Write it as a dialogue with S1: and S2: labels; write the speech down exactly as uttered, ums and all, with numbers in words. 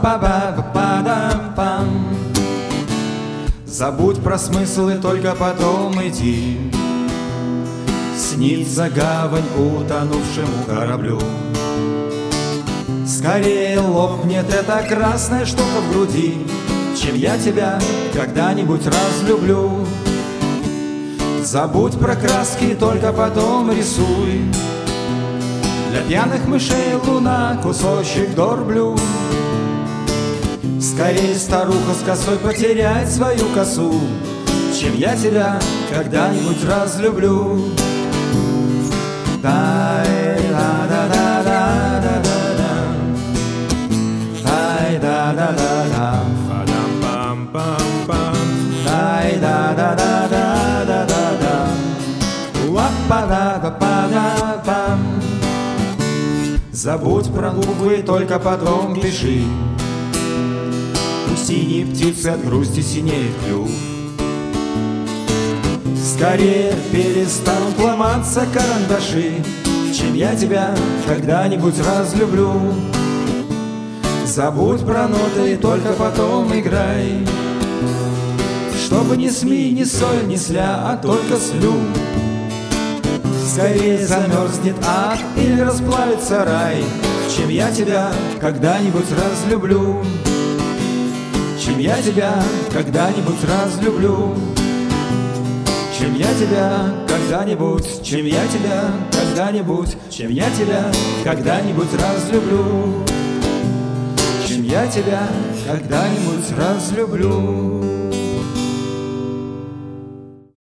S1: Уа-па-ба-па-па-дам-пам. Забудь про смысл и только потом иди. Снится гавань утонувшему кораблю. Скорее лопнет эта красная штука в груди, чем я тебя когда-нибудь разлюблю. Забудь про краски, только потом рисуй. Для пьяных мышей луна кусочек дорблю. Скорее старуха с косой потеряет свою косу, чем я тебя когда-нибудь разлюблю. Дай-да-да-да-да-да-да, дай-да-да-да-да, па-дам-пам-пам-пам, дай-да-да-да-да-да-да, уа-па-да-да-па-да-пам. Забудь про буквы, только потом пиши. У синей птицы от грусти синеет клюв. Скорее перестанут ломаться карандаши, чем я тебя когда-нибудь разлюблю. Забудь про ноты и только потом играй, чтобы ни сми, ни соль, ни сля, а только слю. Скорее замерзнет ад или расплавится рай, чем я тебя когда-нибудь разлюблю. Чем я тебя когда-нибудь разлюблю. Чем я тебя когда-нибудь, чем я тебя когда-нибудь, чем я тебя когда-нибудь разлюблю. Чем я тебя когда-нибудь разлюблю.